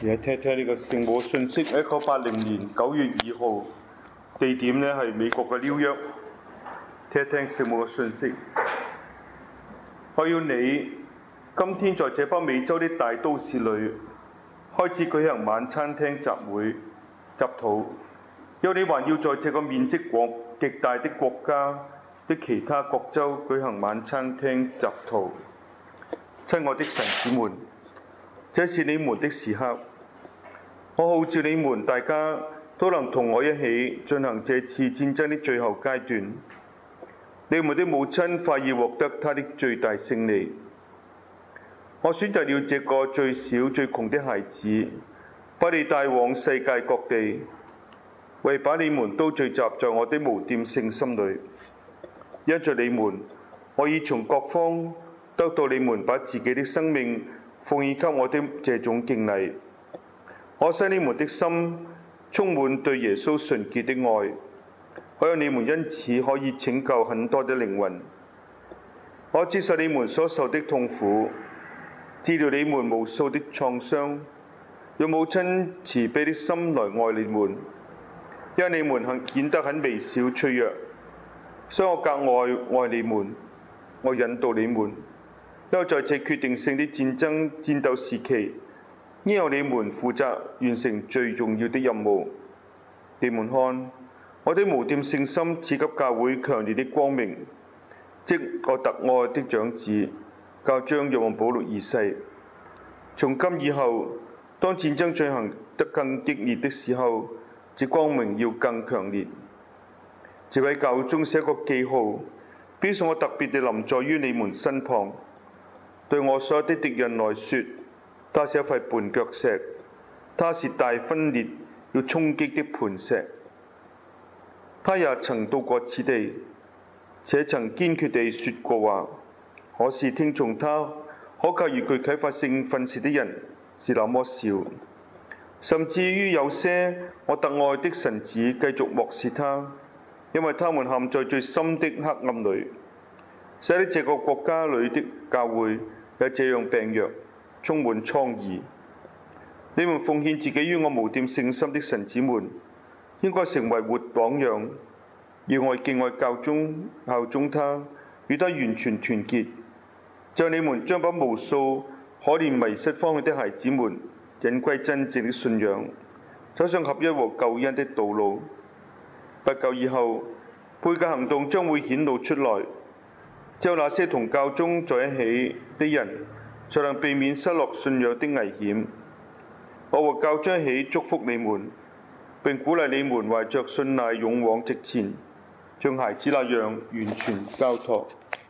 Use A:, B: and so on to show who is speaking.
A: 而家聽呢個聖母信息，1980年9月2號，地點呢係美國嘅紐約。聽聖母嘅信息。我要你今天在這北美洲的大都市裏開始舉行晚餐廳集會祈禱，因為你還要在這個面積極大的國家的其他各州舉行晚餐廳集禱。親愛的神子們，這是你們的時刻，我號召你們大家都能同我一起進行這次戰爭的最後階段。你們的母親快要獲得她的最大勝利。我選擇了這個最小最窮的孩子，把你帶往世界各地，為把你們都聚集在我的無玷聖心裏。因着你們，我已從各方得到你們把自己的生命奉獻給我的這種敬禮。我使你們的心充滿對耶穌純潔的愛，好讓你們因此可以拯救很多的靈魂。我接受你們所受的痛苦，治療你們無數的創傷，用母親慈悲的心來愛你們。因為你們顯得很微小脆弱，所以我格外愛你們，我引導你們。因為在這決定性的戰鬥時期，應由你們負責完成最重要的任務。你們看，我的無玷聖心賜給教會強烈的光明，即我特愛的長子教宗若望保祿二世。從今以後，當戰爭進行得更激烈的時候，這光明要更強烈。這位教宗是一個記號，表示我特別地臨在於你們身旁。對我所有的敵人來說，他是一塊絆腳石，他是大分裂要衝擊的磐石。他也曾到過此地，且曾堅決地說過話。可是聽從他可靠而具啟發性訓示的人是那麼少，甚至於有些我特愛的臣子繼續漠視他，因為他們陷在最深的黑暗裏，使得這個國家裏的教會也這樣病弱，充滿瘡痍。你們奉獻自己於我無玷聖心的臣子們，應該成為活榜樣，要我敬愛教宗，效忠他，與他完全團結。就你們將把無數可憐迷失方向的孩子們引歸真正的信仰，走上合一和救恩的道路。不久以後，背教行動將會顯露出來，只有那些同教宗在一起的人，才能避免失落信仰的危險。我和教宗一起祝福你們，並鼓勵你們懷着信賴勇往直前，像孩子那樣完全交託。